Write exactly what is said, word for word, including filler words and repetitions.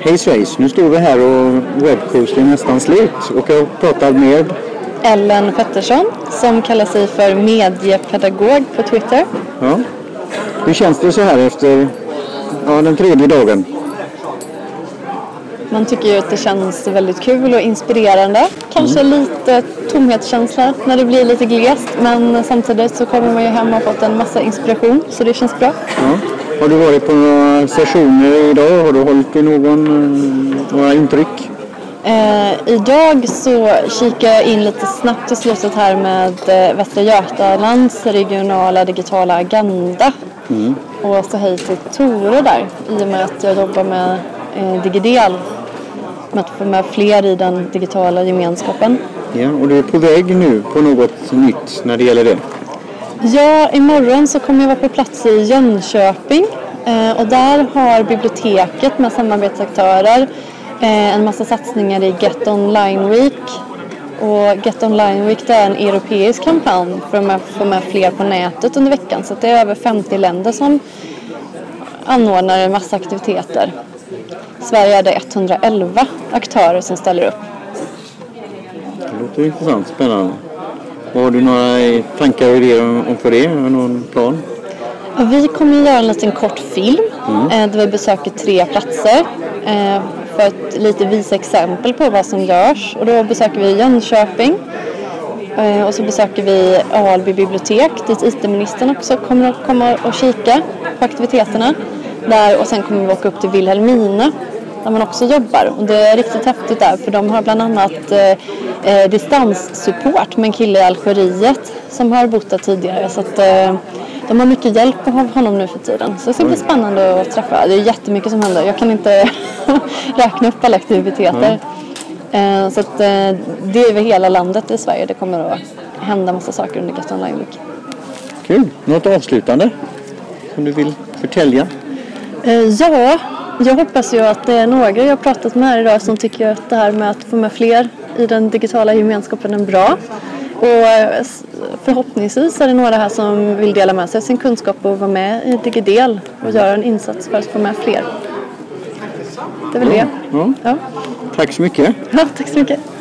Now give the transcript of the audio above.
Hej svejs, nu står vi här och webcast är nästan slut och jag pratar med Ellen Pettersson som kallar sig för mediepedagog på Twitter. Ja. Hur känns det så här efter ja, den tredje dagen? Man tycker ju att det känns väldigt kul och inspirerande. Kanske mm. lite tomhetskänsla när det blir lite glest. Men samtidigt så kommer man ju hem och fått en massa inspiration. Så det känns bra. Ja. Har du varit på några sessioner idag? Har du hållit i någon, några intryck? Eh, idag så kikar jag in lite snabbt i slutet här med eh, Västra Götalands regionala digitala agenda. Mm. Och så hej till Tore där. I och med att jag jobbar med eh, Digidel. Med att få med fler i den digitala gemenskapen. Ja, och du är på väg nu på något nytt när det gäller det? Ja, imorgon så kommer jag vara på plats i Jönköping. Eh, och där har biblioteket med samarbetsaktörer eh, en massa satsningar i Get Online Week. Och Get Online Week är en europeisk kampanj för att få med fler på nätet under veckan. Så det är över femtio länder som anordnar en massa aktiviteter. Sverige är det etthundraelva aktörer som ställer upp. Det låter intressant, spännande. Har du några tankar och idéer om för det? Någon plan? Ja, vi kommer att göra en liten kort film mm. där vi besöker tre platser för att lite visa exempel på vad som görs. Och då besöker vi Jönköping och så besöker vi Alby bibliotek dit I T-ministern också kommer att komma och kika på aktiviteterna. Där, och sen kommer vi åka upp till Vilhelmina där man också jobbar. Och det är riktigt häftigt där för de har bland annat eh, distanssupport med en kille i Algeriet som har bott där tidigare. Så att eh, de har mycket hjälp av honom nu för tiden. Så det ska bli spännande att träffa. Det är jättemycket som händer. Jag kan inte räkna upp alla aktiviteter. Mm. Eh, så att eh, det är över hela landet i Sverige. Det kommer att hända massa saker under Get Online Week. Kul. Något avslutande som du vill förtälja? Eh, ja, jag hoppas ju att det är några jag har pratat med här idag som tycker att det här med att få med fler i den digitala gemenskapen är bra. Och förhoppningsvis är det några här som vill dela med sig av sin kunskap och vara med i Digidel och göra en insats för att få med fler. Det är väl det. Ja. Ja. Ja. Tack så mycket. Ja, tack så mycket.